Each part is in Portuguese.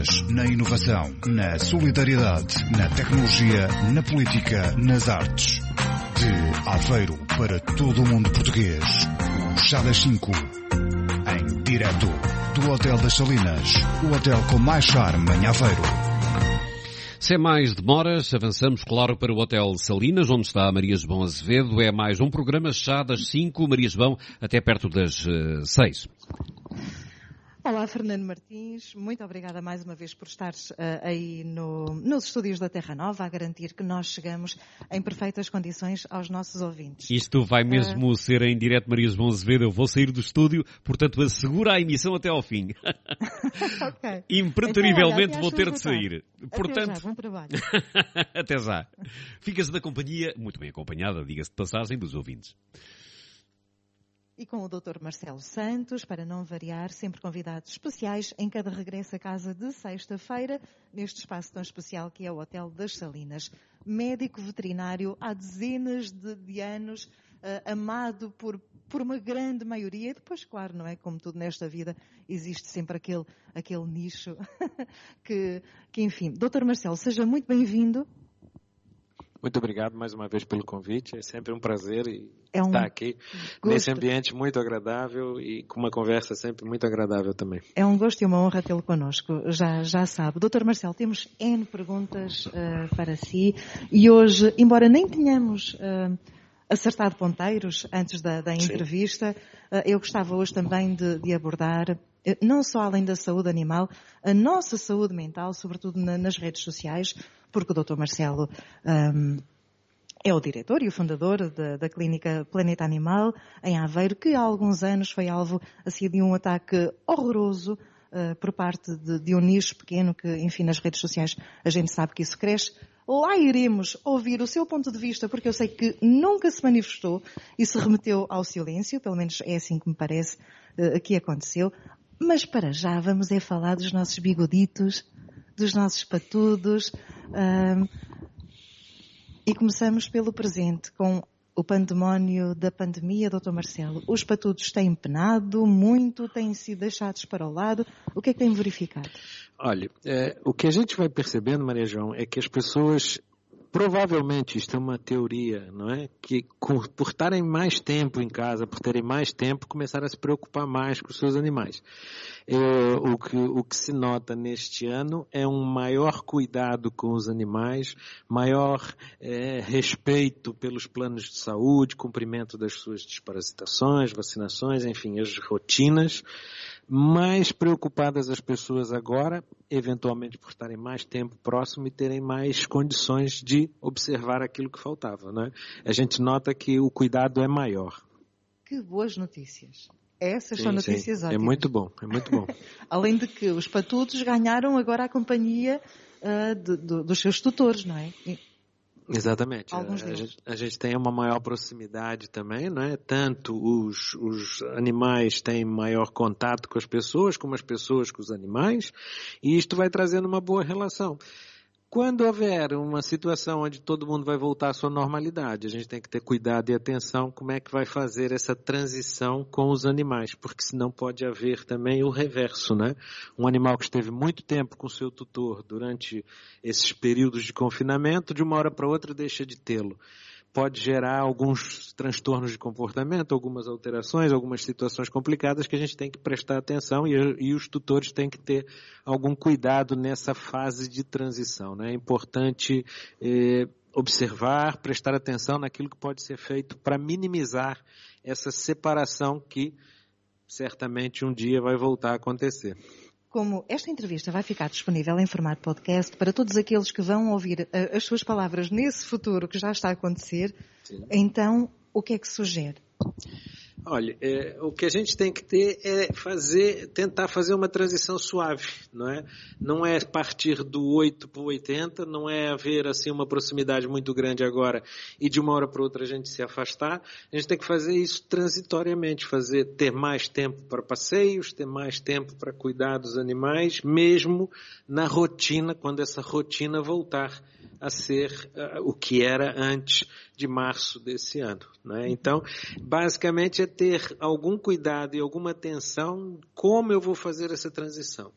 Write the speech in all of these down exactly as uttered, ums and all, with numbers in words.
Na inovação, na solidariedade, na tecnologia, na política, nas artes. De Aveiro para todo o mundo português. O Chá das cinco. Em direto do Hotel das Salinas. O hotel com mais charme em Aveiro. Sem mais demoras, avançamos, claro, para o Hotel Salinas, onde está a Maria João Azevedo. É mais um programa Chá das cinco. Maria João, até perto das uh, seis. Olá, Fernando Martins. Muito obrigada mais uma vez por estares uh, aí no, nos estúdios da Terra Nova a garantir que nós chegamos em perfeitas condições aos nossos ouvintes. Isto vai mesmo uh... ser em direto, Maria João Azevedo. Eu vou sair do estúdio, portanto assegura a emissão até ao fim. Okay. Impreterivelmente então, olha, vou ter de sair. Até Portanto... já, bom trabalho. Até já. Fica-se da companhia, muito bem acompanhada, diga-se de passagem, dos ouvintes. E com o doutor Marcelo Santos, para não variar, sempre convidados especiais em cada regresso a casa de sexta-feira, neste espaço tão especial que é o Hotel das Salinas. Médico veterinário há dezenas de, de anos, uh, amado por, por uma grande maioria. E depois, claro, não é? Como tudo nesta vida, existe sempre aquele, aquele nicho que, que, enfim. doutor Marcelo, seja muito bem-vindo. Muito obrigado mais uma vez pelo convite. É sempre um prazer é um estar aqui gosto. Nesse ambiente muito agradável e com uma conversa sempre muito agradável também. É um gosto e uma honra tê-lo connosco, já, já sabe. doutor Marcelo, temos N perguntas uh, para si e hoje, embora nem tenhamos uh, acertado ponteiros antes da, da entrevista, uh, eu gostava hoje também de, de abordar, uh, não só além da saúde animal, a nossa saúde mental, sobretudo na, nas redes sociais, porque o doutor Marcelo um, é o diretor e o fundador da, da clínica Planeta Animal, em Aveiro, que há alguns anos foi alvo assim, de um ataque horroroso uh, por parte de, de um nicho pequeno que, enfim, nas redes sociais a gente sabe que isso cresce. Lá iremos ouvir o seu ponto de vista, porque eu sei que nunca se manifestou e se remeteu ao silêncio, pelo menos é assim que me parece uh, que aconteceu. Mas para já vamos é falar dos nossos bigoditos, dos nossos patudos, um, e começamos pelo presente, com o pandemónio da pandemia, doutor Marcelo. Os patudos têm penado muito, têm sido deixados para o lado. O que é que tem verificado? Olha, é, o que a gente vai percebendo, Maria João, é que as pessoas... Provavelmente, isto é uma teoria, não é? Que com, por estarem mais tempo em casa, por terem mais tempo, começaram a se preocupar mais com os seus animais. É, o, que, o que se nota neste ano é um maior cuidado com os animais, maior é, respeito pelos planos de saúde, cumprimento das suas desparasitações, vacinações, enfim, as rotinas. Mais preocupadas as pessoas agora, eventualmente por estarem mais tempo próximo e terem mais condições de observar aquilo que faltava, né? A gente nota que o cuidado é maior. Que boas notícias. Essas sim, são notícias sim. ótimas. É muito bom, é muito bom. Além de que os patudos ganharam agora a companhia uh, de, de, dos seus tutores, não é? E... Exatamente. Alguns a, deles. a, gente, a gente tem uma maior proximidade também, não é? Tanto os, os animais têm maior contato com as pessoas, como as pessoas com os animais, e isto vai trazendo uma boa relação. Quando houver uma situação onde todo mundo vai voltar à sua normalidade, a gente tem que ter cuidado e atenção como é que vai fazer essa transição com os animais, porque senão pode haver também o reverso, né? Um animal que esteve muito tempo com seu tutor durante esses períodos de confinamento, de uma hora para outra deixa de tê-lo. Pode gerar alguns transtornos de comportamento, algumas alterações, algumas situações complicadas que a gente tem que prestar atenção e, e os tutores têm que ter algum cuidado nessa fase de transição, né? É importante eh, observar, prestar atenção naquilo que pode ser feito para minimizar essa separação que certamente um dia vai voltar a acontecer. Como esta entrevista vai ficar disponível em formato podcast para todos aqueles que vão ouvir uh, as suas palavras nesse futuro que já está a acontecer, sim. Então, o que é que sugere? Olha, é, o que a gente tem que ter é fazer, tentar fazer uma transição suave, não é? Não é partir do oito para o oitenta, não é haver assim uma proximidade muito grande agora e de uma hora para outra a gente se afastar. A gente tem que fazer isso transitoriamente, fazer, ter mais tempo para passeios, ter mais tempo para cuidar dos animais, mesmo na rotina, quando essa rotina voltar a ser uh, o que era antes de março desse ano, né? Então, basicamente é ter algum cuidado e alguma atenção como eu vou fazer essa transição.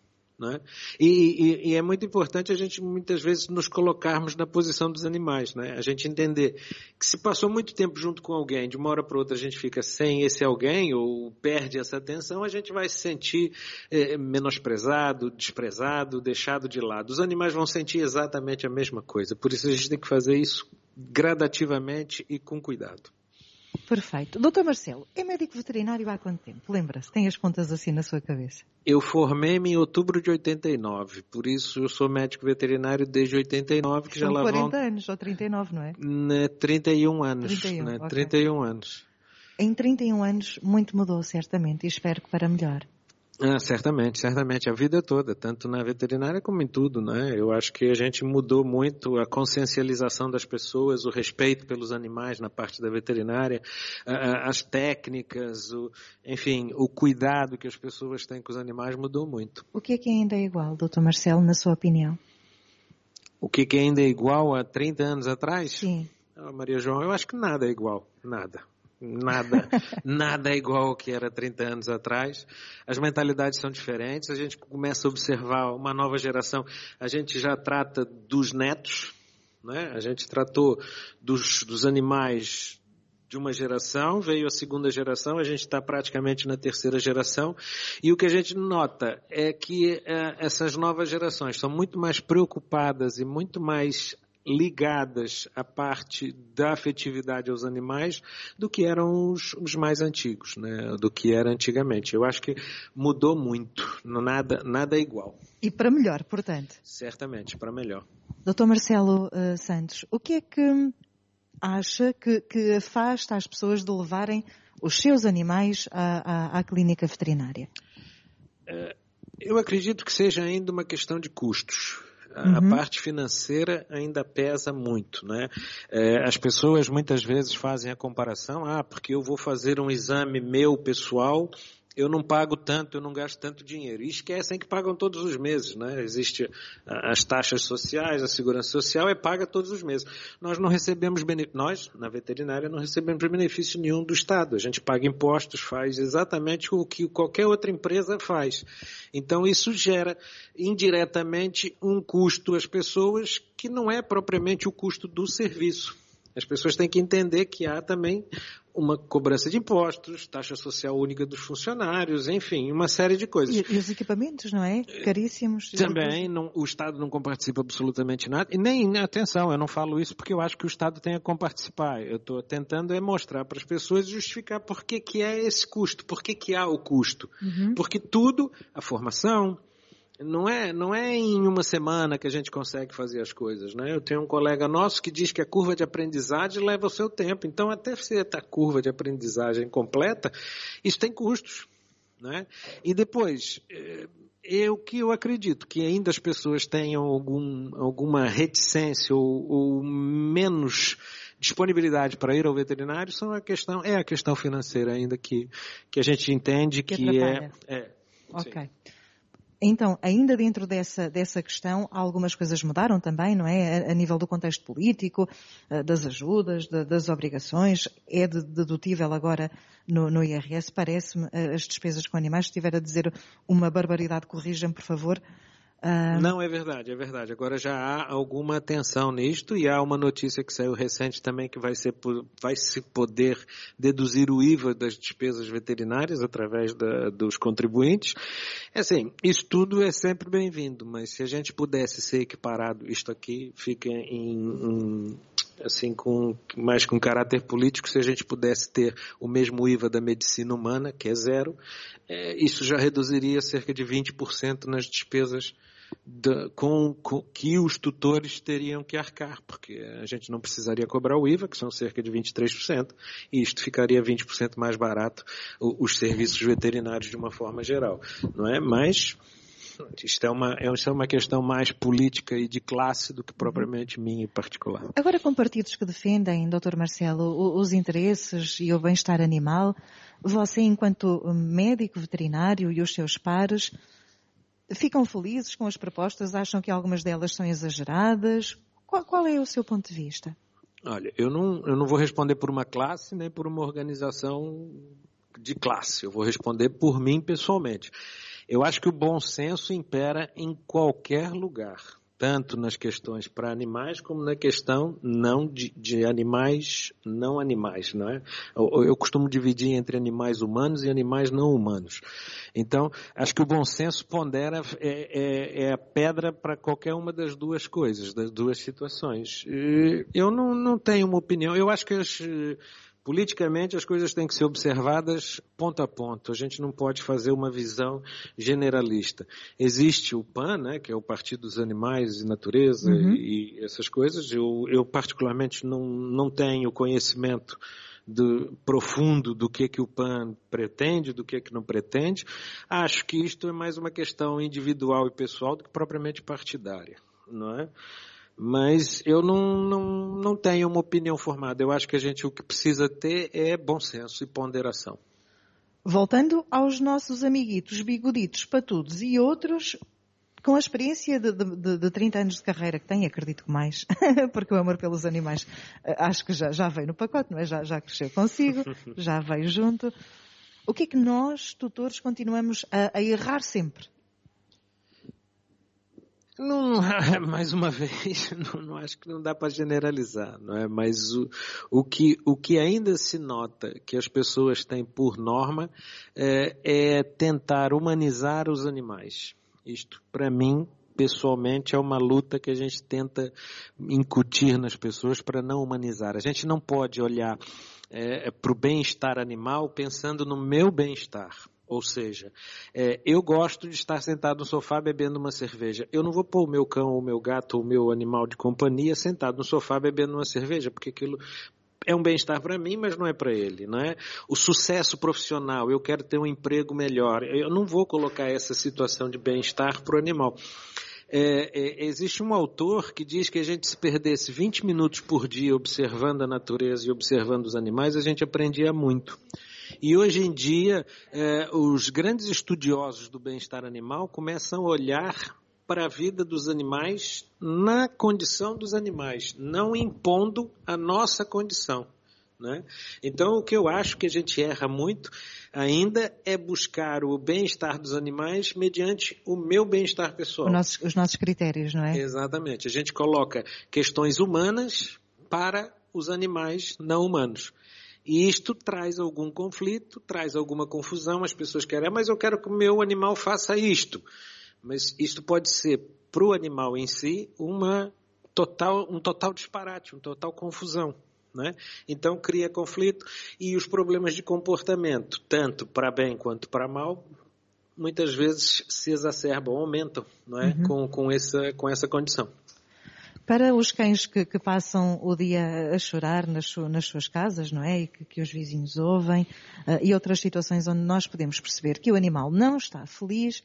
né? E, e, e é muito importante a gente muitas vezes nos colocarmos na posição dos animais, né? A gente entender que se passou muito tempo junto com alguém, de uma hora para outra a gente fica sem esse alguém ou perde essa atenção, a gente vai se sentir é, menosprezado, desprezado, deixado de lado. Os animais vão sentir exatamente a mesma coisa, por isso a gente tem que fazer isso gradativamente e com cuidado. Perfeito. doutor Marcelo, é médico veterinário há quanto tempo? Lembra-se? Tem as contas assim na sua cabeça? Eu formei-me em outubro de oitenta e nove, por isso eu sou médico veterinário desde oitenta e nove, que São já lá vão... quarenta anos, ou trinta e nove, não é? Né, trinta e um anos. trinta e um, né, okay. trinta e um anos. Em trinta e um anos, muito mudou, certamente, e espero que para melhor. Ah, certamente, certamente, a vida toda, tanto na veterinária como em tudo, né? Eu acho que a gente mudou muito a consciencialização das pessoas, o respeito pelos animais na parte da veterinária, as técnicas, o, enfim, o cuidado que as pessoas têm com os animais mudou muito. O que é que ainda é igual, doutor Marcelo, na sua opinião? O que, que ainda é igual a trinta anos atrás? Sim. Ah, Maria João, eu acho que nada é igual, nada. Nada, nada é igual ao que era trinta anos atrás. As mentalidades são diferentes, a gente começa a observar uma nova geração. A gente já trata dos netos, né? A gente tratou dos, dos animais de uma geração, veio a segunda geração, a gente está praticamente na terceira geração. E o que a gente nota é que é, essas novas gerações são muito mais preocupadas e muito mais ligadas à parte da afetividade aos animais do que eram os, os mais antigos, né? Do que era antigamente. Eu acho que mudou muito, nada, nada é igual. E para melhor, portanto? Certamente, para melhor. doutor Marcelo uh, Santos, o que é que acha que, que afasta as pessoas de levarem os seus animais à, à, à clínica veterinária? Eu acredito que seja ainda uma questão de custos. A uhum. parte financeira ainda pesa muito, né? É, as pessoas muitas vezes fazem a comparação, ah, porque eu vou fazer um exame meu pessoal, eu não pago tanto, eu não gasto tanto dinheiro. E esquecem que pagam todos os meses, né? Existem as taxas sociais, a segurança social é paga todos os meses. Nós não recebemos benefício, nós, na veterinária, não recebemos benefício nenhum do Estado. A gente paga impostos, faz exatamente o que qualquer outra empresa faz. Então isso gera indiretamente um custo às pessoas que não é propriamente o custo do serviço. As pessoas têm que entender que há também uma cobrança de impostos, taxa social única dos funcionários, enfim, uma série de coisas. E, e os equipamentos, não é? Caríssimos. Também, não, o Estado não comparticipa absolutamente nada. E nem, atenção, eu não falo isso porque eu acho que o Estado tem a comparticipar. Eu estou tentando é mostrar para as pessoas e justificar por que, que é esse custo, por que, que há o custo. Uhum. Porque tudo, a formação... Não é, não é em uma semana que a gente consegue fazer as coisas, né? Eu tenho um colega nosso que diz que a curva de aprendizagem leva o seu tempo. Então, até você ter a curva de aprendizagem completa, isso tem custos, né? E depois, eu que eu acredito que ainda as pessoas tenham algum, alguma reticência ou, ou menos disponibilidade para ir ao veterinário, são a questão, é a questão financeira ainda que, que a gente entende que, que é, é... Ok. Sim. Então, ainda dentro dessa, dessa questão, algumas coisas mudaram também, não é? A, a nível do contexto político, das ajudas, de, das obrigações. É dedutível agora no, no I R S, parece-me, as despesas com animais. Se estiver a dizer uma barbaridade, corrijam-me, por favor. Uh... Não, é verdade, é verdade. Agora já há alguma atenção nisto e há uma notícia que saiu recente também que vai, ser, vai se poder deduzir o I V A das despesas veterinárias através da, dos contribuintes. É assim, isso tudo é sempre bem-vindo, mas se a gente pudesse ser equiparado, isto aqui fica em, em assim, com, mais com caráter político, se a gente pudesse ter o mesmo I V A da medicina humana, que é zero, é, isso já reduziria cerca de vinte por cento nas despesas De, com, com, que os tutores teriam que arcar, porque a gente não precisaria cobrar o I V A, que são cerca de vinte e três por cento, e isto ficaria vinte por cento mais barato, os, os serviços veterinários de uma forma geral, não é? Mas isto é, uma, isto é uma questão mais política e de classe do que propriamente minha em particular. Agora, com partidos que defendem, doutor Marcelo, os interesses e o bem-estar animal, você, enquanto médico veterinário e os seus pares, ficam felizes com as propostas? Acham que algumas delas são exageradas? Qual, qual é o seu ponto de vista? Olha, eu não, eu não vou responder por uma classe nem por uma organização de classe. Eu vou responder por mim pessoalmente. Eu acho que o bom senso impera em qualquer lugar, tanto nas questões para animais como na questão não de, de animais não animais, não é? Eu, eu costumo dividir entre animais humanos e animais não humanos. Então, acho que o bom senso pondera, é, é, é a pedra para qualquer uma das duas coisas, das duas situações. Eu não, não tenho uma opinião, eu acho que as... Politicamente, as coisas têm que ser observadas ponto a ponto. A gente não pode fazer uma visão generalista. Existe o P A N, né, que é o Partido dos Animais e Natureza, uhum. e, e essas coisas. Eu, eu particularmente, não, não tenho conhecimento do, profundo do que, que o P A N pretende, do que, que não pretende. Acho que isto é mais uma questão individual e pessoal do que propriamente partidária, não é? Mas eu não, não, não tenho uma opinião formada. Eu acho que a gente o que precisa ter é bom senso e ponderação. Voltando aos nossos amiguitos, biguditos, patudos e outros, com a experiência de, de, de trinta anos de carreira que têm, acredito que mais, porque o amor pelos animais acho que já, já veio no pacote, não é? Já, já cresceu consigo, já veio junto. O que é que nós, tutores, continuamos a, a errar sempre? Não, mais uma vez, não, não acho que não dá para generalizar, não é? Mas o, o, que, o que ainda se nota que as pessoas têm por norma é, é tentar humanizar os animais. Isto, para mim, pessoalmente, é uma luta que a gente tenta incutir nas pessoas para não humanizar. A gente não pode olhar é, para o bem-estar animal pensando no meu bem-estar. Ou seja, é, eu gosto de estar sentado no sofá bebendo uma cerveja. Eu não vou pôr o meu cão, o meu gato, o meu animal de companhia sentado no sofá bebendo uma cerveja, porque aquilo é um bem-estar para mim, mas não é para ele, não é? O sucesso profissional, eu quero ter um emprego melhor. Eu não vou colocar essa situação de bem-estar para o animal. É, é, existe um autor que diz que a gente se perdesse vinte minutos por dia observando a natureza e observando os animais, a gente aprendia muito. E hoje em dia, eh, os grandes estudiosos do bem-estar animal começam a olhar para a vida dos animais na condição dos animais, não impondo a nossa condição, né? Então, o que eu acho que a gente erra muito ainda é buscar o bem-estar dos animais mediante o meu bem-estar pessoal. Nosso, os nossos critérios, não é? Exatamente. A gente coloca questões humanas para os animais não humanos. E isto traz algum conflito, traz alguma confusão, as pessoas querem, mas eu quero que o meu animal faça isto. Mas isto pode ser, para o animal em si, uma total, um total disparate, uma total confusão, né? Então cria conflito e os problemas de comportamento, tanto para bem quanto para mal, muitas vezes se exacerbam, aumentam, não é? Uhum. com, com, essa, com essa condição. Para os cães que, que passam o dia a chorar nas, su, nas suas casas, não é? E que, que os vizinhos ouvem, uh, e outras situações onde nós podemos perceber que o animal não está feliz,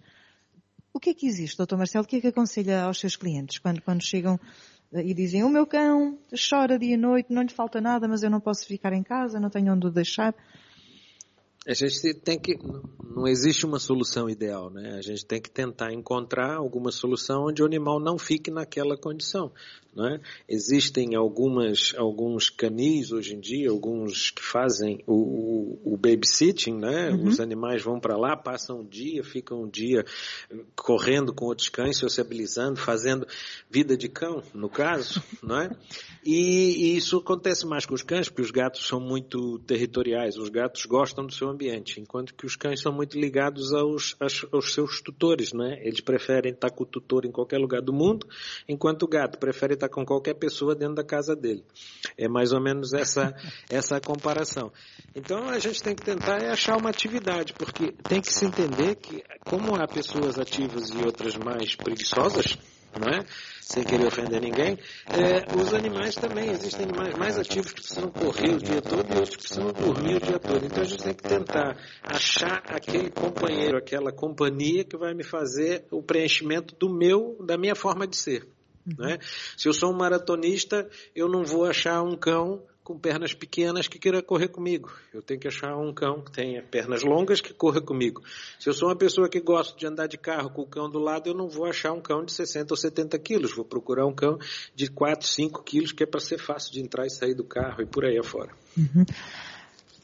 o que é que existe, doutor Marcelo? O que é que aconselha aos seus clientes quando, quando chegam uh, e dizem, o meu cão chora dia e noite, não lhe falta nada, mas eu não posso ficar em casa, não tenho onde o deixar? A gente tem que, não existe uma solução ideal, né? A gente tem que tentar encontrar alguma solução onde o animal não fique naquela condição, né? Existem algumas, alguns canis hoje em dia, alguns que fazem o, o, o babysitting, né? Uhum. Os animais vão para lá, passam um dia, ficam um dia correndo com outros cães, sociabilizando, fazendo vida de cão, no caso, né? E, e isso acontece mais com os cães, porque os gatos são muito territoriais, os gatos gostam do seu ambiente, enquanto que os cães são muito ligados aos, aos, aos seus tutores, né? Eles preferem estar com o tutor em qualquer lugar do mundo, enquanto o gato prefere estar com qualquer pessoa dentro da casa dele. É mais ou menos essa, essa a comparação. Então a gente tem que tentar é achar uma atividade, porque tem que se entender que como há pessoas ativas e outras mais preguiçosas, não é? Sem querer ofender ninguém, é, os animais também, existem animais mais ativos que precisam correr o dia todo e outros que precisam dormir o dia todo. Então a gente tem que tentar achar aquele companheiro, aquela companhia que vai me fazer o preenchimento do meu, da minha forma de ser. Não é? Se eu sou um maratonista, eu não vou achar um cão com pernas pequenas que queira correr comigo. Eu tenho que achar um cão que tenha pernas longas que corra comigo. Se eu sou uma pessoa que gosta de andar de carro com o cão do lado, eu não vou achar um cão de sessenta ou setenta quilos. Vou procurar um cão de quatro, cinco quilos que é para ser fácil de entrar e sair do carro e por aí afora. Uhum.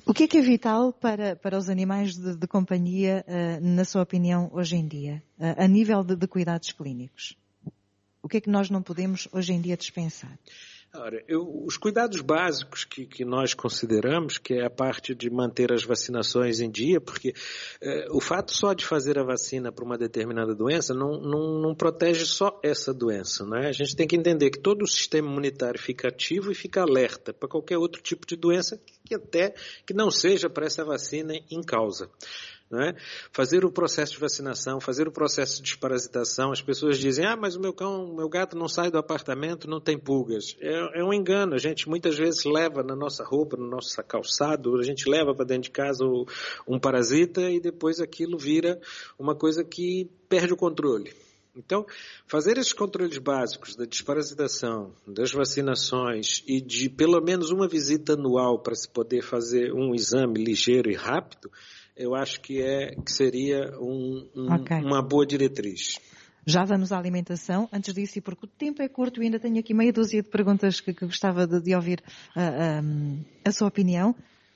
O que é que é vital para, para os animais de, de companhia, uh, na sua opinião, hoje em dia, uh, a nível de, de cuidados clínicos? O que é que nós não podemos hoje em dia dispensar? Ora, eu, os cuidados básicos que, que nós consideramos, que é a parte de manter as vacinações em dia, porque eh, o fato só de fazer a vacina para uma determinada doença não, não, não protege só essa doença, né? A gente tem que entender que todo o sistema imunitário fica ativo e fica alerta para qualquer outro tipo de doença que, que até que não seja para essa vacina em causa. Né? Fazer o processo de vacinação, fazer o processo de desparasitação. As pessoas dizem, ah, mas o meu cão, o meu gato não sai do apartamento, não tem pulgas. É, é um engano. A gente muitas vezes leva na nossa roupa, no nosso calçado, a gente leva para dentro de casa um parasita e depois aquilo vira uma coisa que perde o controle. Então, fazer esses controles básicos da desparasitação, das vacinações e de pelo menos uma visita anual para se poder fazer um exame ligeiro e rápido, eu acho que, é, que seria um, um, okay. uma boa diretriz. Já vamos à alimentação. Antes disso, e porque o tempo é curto e ainda tenho aqui meia dúzia de perguntas que, que gostava de, de ouvir uh, um, a sua opinião.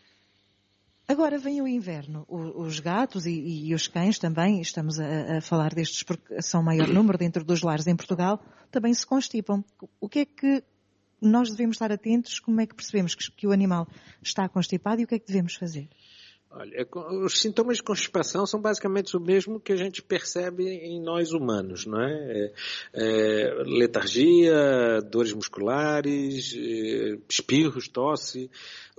Agora vem o inverno. O, os gatos e, e os cães também, estamos a, a falar destes porque são o maior número dentro dos lares em Portugal, também se constipam. O que é que nós devemos estar atentos? Como é que percebemos que, que o animal está constipado e o que é que devemos fazer? Olha, os sintomas de constipação são basicamente o mesmo que a gente percebe em nós humanos, não é? É, é letargia, dores musculares, é, espirros, tosse.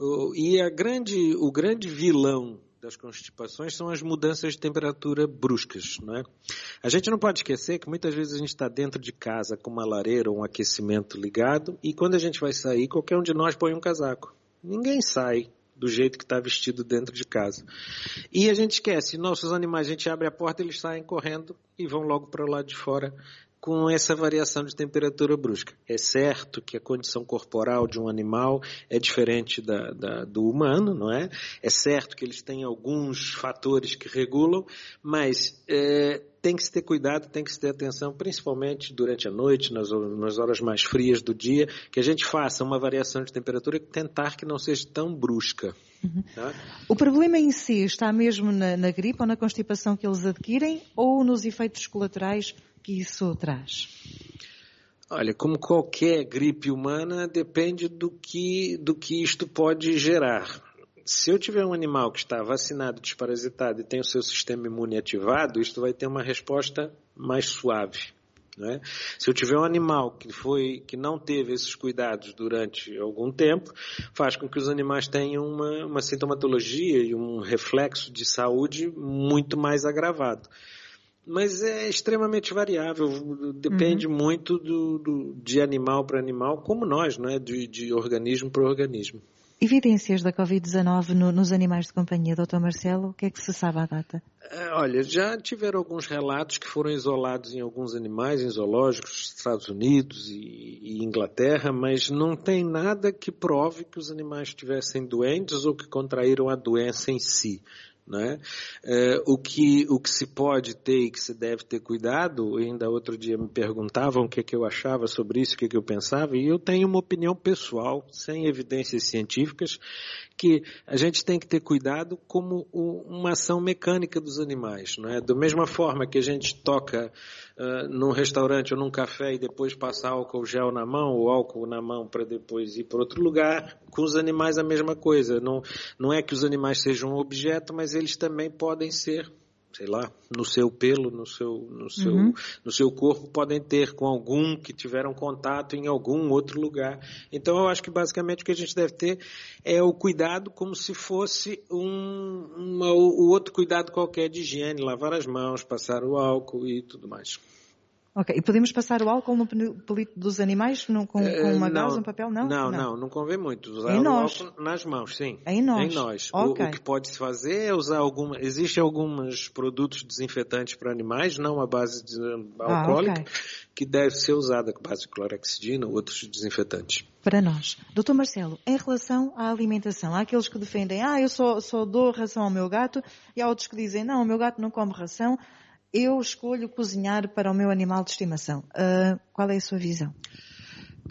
E a grande, o grande vilão das constipações são as mudanças de temperatura bruscas, não é? A gente não pode esquecer que muitas vezes a gente está dentro de casa com uma lareira ou um aquecimento ligado e quando a gente vai sair, qualquer um de nós põe um casaco. Ninguém sai do jeito que está vestido dentro de casa. E a gente esquece, nossos animais, a gente abre a porta, eles saem correndo e vão logo para o lado de fora com essa variação de temperatura brusca. É certo que a condição corporal de um animal é diferente da, da, do humano, não é? É certo que eles têm alguns fatores que regulam, mas é, tem que se ter cuidado, tem que se ter atenção, principalmente durante a noite, nas, nas horas mais frias do dia, que a gente faça uma variação de temperatura e tentar que não seja tão brusca. Uhum. Tá? O problema em si está mesmo na, na gripe ou na constipação que eles adquirem ou nos efeitos colaterais que isso traz? Olha, como qualquer gripe humana, depende do que, do que isto pode gerar. Se eu tiver um animal que está vacinado, desparasitado e tem o seu sistema imune ativado, isto vai ter uma resposta mais suave. Não é? Se eu tiver um animal que, foi, que não teve esses cuidados durante algum tempo, faz com que os animais tenham uma, uma sintomatologia e um reflexo de saúde muito mais agravado. Mas é extremamente variável, depende uhum. muito do, do, de animal para animal, como nós, não é? de, de organismo para organismo. Evidências da covid dezanove no, nos animais de companhia, doutor Marcelo, o que é que se sabe à data? Olha, já tiveram alguns relatos que foram isolados em alguns animais, em zoológicos, Estados Unidos e, e Inglaterra, mas não tem nada que prove que os animais estivessem doentes ou que contraíram a doença em si. Né? É, o, que, o que se pode ter e que se deve ter cuidado, ainda outro dia me perguntavam o que, que eu achava sobre isso, o que, que eu pensava, e eu tenho uma opinião pessoal, sem evidências científicas, que a gente tem que ter cuidado como uma ação mecânica dos animais. Né? Da mesma forma que a gente toca uh, num restaurante ou num café e depois passa álcool gel na mão ou álcool na mão para depois ir para outro lugar, com os animais a mesma coisa. Não, não é que os animais sejam um objeto, mas eles também podem ser, sei lá, no seu pelo, no seu, no seu, uhum. no seu corpo, podem ter com algum que tiveram contato em algum outro lugar. Então eu acho que basicamente o que a gente deve ter é o cuidado como se fosse um, uma, o outro cuidado qualquer de higiene, lavar as mãos, passar o álcool e tudo mais. Ok, e podemos passar o álcool no pelito dos animais não, com, com uma gauze, um papel? Não? Não, não, não, não convém muito. Usar o álcool nas mãos, sim. Em nós? Em nós. Okay. O, o que pode-se fazer é usar alguma... Existem alguns produtos desinfetantes para animais, não à base de alcoólica, ah, okay. que deve ser usada com base de clorexidina ou outros desinfetantes. Para nós. doutor Marcelo, em relação à alimentação, há aqueles que defendem, ah, eu só, só dou ração ao meu gato, e há outros que dizem, não, o meu gato não come ração, eu escolho cozinhar para o meu animal de estimação. Uh, qual é a sua visão?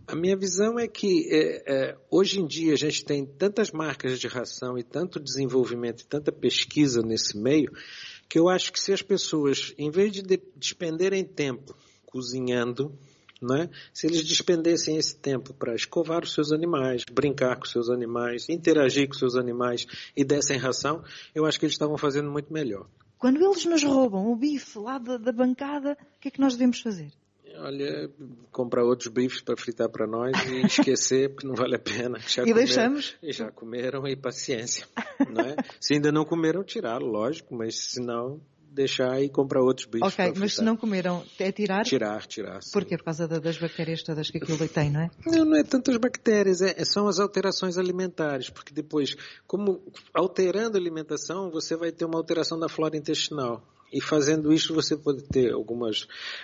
A minha visão é que é, é, hoje em dia a gente tem tantas marcas de ração e tanto desenvolvimento e tanta pesquisa nesse meio, que eu acho que se as pessoas, em vez de despenderem tempo cozinhando, né, se eles despendessem esse tempo para escovar os seus animais, brincar com os seus animais, interagir com os seus animais e dessem ração, eu acho que eles estavam fazendo muito melhor. Quando eles nos roubam o bife lá da, da bancada, o que é que nós devemos fazer? Olha, comprar outros bifes para fritar para nós e esquecer, porque não vale a pena. Já e comeram, deixamos? Já comeram e paciência. Não é? Se ainda não comeram, tirá-lo, lógico, mas se não, deixar e comprar outros bifes. Ok, para fritar. Mas se não comeram, é tirar? Tirar, tirar. Sim. Porquê? Por causa das bactérias todas que aquilo tem, não é? Não, não é tantas bactérias, é, são as alterações alimentares, porque depois, como alterando a alimentação, você vai ter uma alteração da flora intestinal. E fazendo isso você pode ter algumas,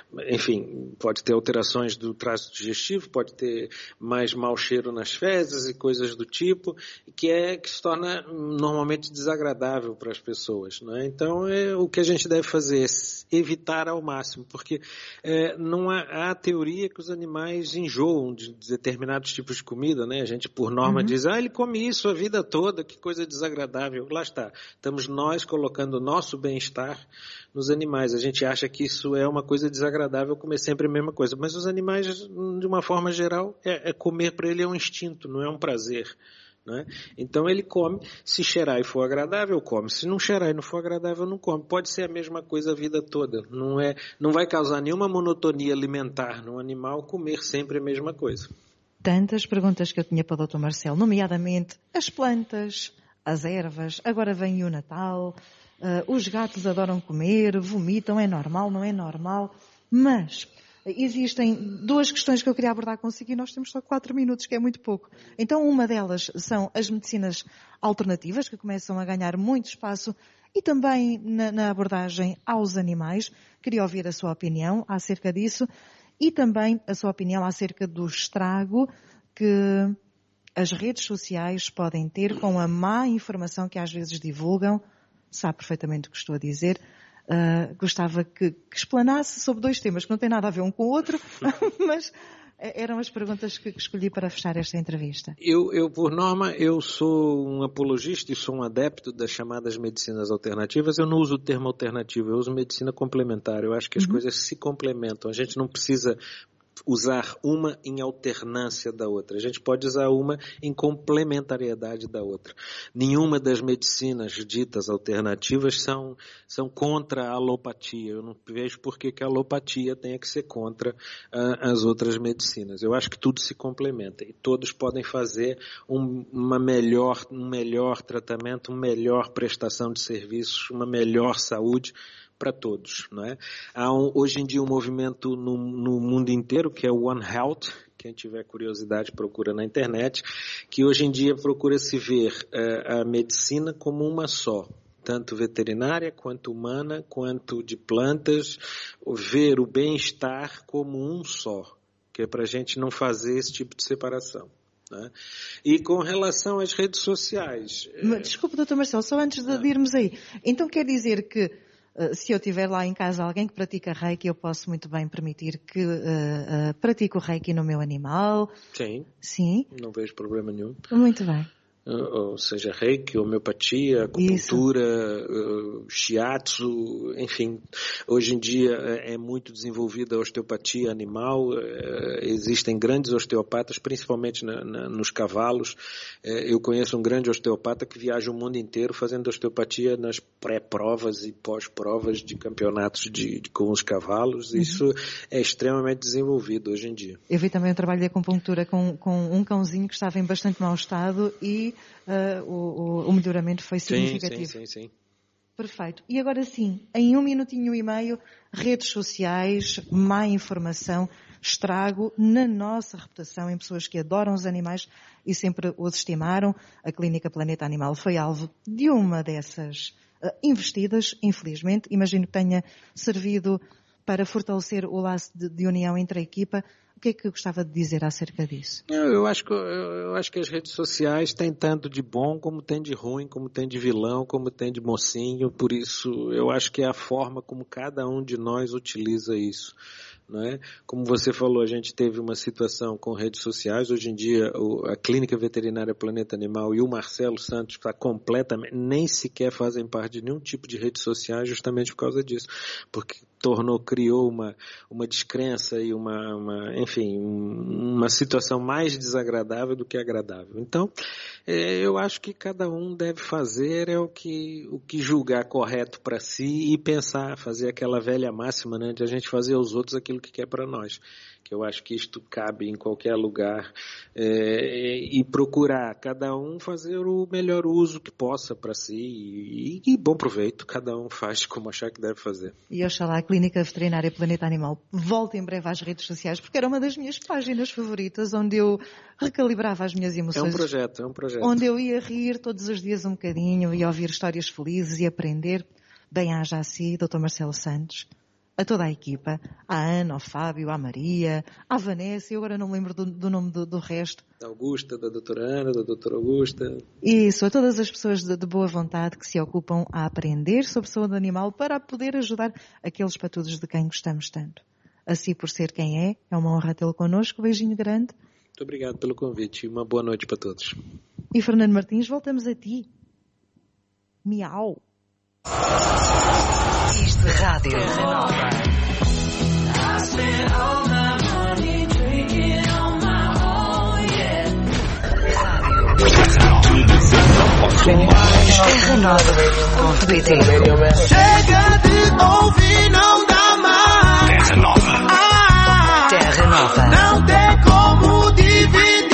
enfim, pode ter alterações do trato digestivo, pode ter mais mau cheiro nas fezes e coisas do tipo, que é que se torna normalmente desagradável para as pessoas, não é? Então, é, o que a gente deve fazer é evitar ao máximo, porque é, não há, há a teoria que os animais enjoam de determinados tipos de comida, né? A gente, por norma, uhum. diz, ah, ele come isso a vida toda, que coisa desagradável. Lá está, estamos nós colocando o nosso bem-estar nos animais. A gente acha que isso é uma coisa desagradável, comer sempre a mesma coisa. Mas os animais, de uma forma geral, é, é comer para ele é um instinto, não é um prazer. Né? Então ele come, se cheirar e for agradável, come. Se não cheirar e não for agradável, não come. Pode ser a mesma coisa a vida toda. Não, é, não vai causar nenhuma monotonia alimentar no animal comer sempre a mesma coisa. Tantas perguntas que eu tinha para o doutor Marcelo, nomeadamente as plantas, as ervas, agora vem o Natal... Uh, os gatos adoram comer, vomitam, é normal, não é normal, mas existem duas questões que eu queria abordar consigo e nós temos só quatro minutos, que é muito pouco. Então uma delas são as medicinas alternativas, que começam a ganhar muito espaço, e também na, na abordagem aos animais. Queria ouvir a sua opinião acerca disso e também a sua opinião acerca do estrago que as redes sociais podem ter com a má informação que às vezes divulgam. Sabe perfeitamente o que estou a dizer. Uh, gostava que, que explanasse sobre dois temas que não têm nada a ver um com o outro, mas eram as perguntas que, que escolhi para fechar esta entrevista. Eu, eu, por norma, eu sou um apologista e sou um adepto das chamadas medicinas alternativas. Eu não uso o termo alternativo, eu uso medicina complementar. Eu acho que as uhum. coisas se complementam. A gente não precisa usar uma em alternância da outra. A gente pode usar uma em complementariedade da outra. Nenhuma das medicinas ditas alternativas são, são contra a alopatia. Eu não vejo por que, que a alopatia tenha que ser contra uh, as outras medicinas. Eu acho que tudo se complementa e todos podem fazer um, uma melhor, um melhor tratamento, uma melhor prestação de serviços, uma melhor saúde para todos, não é? Há um, hoje em dia um movimento no, no mundo inteiro que é o One Health. Quem tiver curiosidade procura na internet, que hoje em dia procura se ver uh, a medicina como uma só, tanto veterinária quanto humana, quanto de plantas, ver o bem-estar como um só, que é para a gente não fazer esse tipo de separação. Né? E com relação às redes sociais... Desculpe, doutor Marcelo, só antes de, de irmos aí, então quer dizer que Uh, se eu tiver lá em casa alguém que pratica reiki, eu posso muito bem permitir que uh, uh, pratique o reiki no meu animal? Sim. Sim. Não vejo problema nenhum. Muito bem. Uh, ou seja, reiki, homeopatia, acupuntura, uh, shiatsu, enfim. Hoje em dia é, é muito desenvolvida a osteopatia animal, uh, existem grandes osteopatas, principalmente na, na, nos cavalos. Uh, eu conheço um grande osteopata que viaja o mundo inteiro fazendo osteopatia nas pré-provas e pós-provas de campeonatos de, de, com os cavalos. Uhum. Isso é extremamente desenvolvido hoje em dia. Eu vi também o trabalho de acupuntura com, com um cãozinho que estava em bastante mau estado e Uh, o, o melhoramento foi significativo. Sim, sim, sim, sim. Perfeito. E agora sim, em um minutinho e meio, redes sociais, má informação, estrago na nossa reputação em pessoas que adoram os animais e sempre os estimaram. A Clínica Planeta Animal foi alvo de uma dessas uh, investidas, infelizmente. Imagino que tenha servido para fortalecer o laço de, de união entre a equipa. que é que gostava de dizer acerca disso? Eu, eu, acho que, eu, eu acho que as redes sociais têm tanto de bom, como tem de ruim, como tem de vilão, como tem de mocinho. Por isso, eu acho que é a forma como cada um de nós utiliza isso. Não é? Como você falou, a gente teve uma situação com redes sociais. Hoje em dia, a Clínica Veterinária Planeta Animal e o Marcelo Santos está completamente, nem sequer fazem parte de nenhum tipo de rede social justamente por causa disso. Porque tornou, criou uma, uma descrença e uma, uma, enfim, uma situação mais desagradável do que agradável. Então, é, eu acho que cada um deve fazer é o que, o que julgar correto para si e pensar, fazer aquela velha máxima, né, de a gente fazer aos outros aquilo que quer para nós. Que eu acho que isto cabe em qualquer lugar, é, e procurar cada um fazer o melhor uso que possa para si e, e bom proveito, cada um faz como achar que deve fazer. E oxalá a Clínica Veterinária Planeta Animal volte em breve às redes sociais, porque era uma das minhas páginas favoritas, onde eu recalibrava as minhas emoções. É um projeto, é um projeto. Onde eu ia rir todos os dias um bocadinho e ouvir histórias felizes e aprender. Bem-aja a si, doutor Marcelo Santos. A toda a equipa, à Ana, ao Fábio, à Maria, à Vanessa, eu agora não me lembro do, do nome do, do resto. Da Augusta, da doutora Ana, da doutora Augusta. Isso, a todas as pessoas de, de boa vontade que se ocupam a aprender sobre saúde animal para poder ajudar aqueles patudos de quem gostamos tanto. Assim, por ser quem é, é uma honra tê-lo connosco. Beijinho grande. Muito obrigado pelo convite e uma boa noite para todos. E Fernando Martins, voltamos a ti. Miau. Isto é Rádio Renova. Rádio Renova ponto pt. Chega de ouvir, não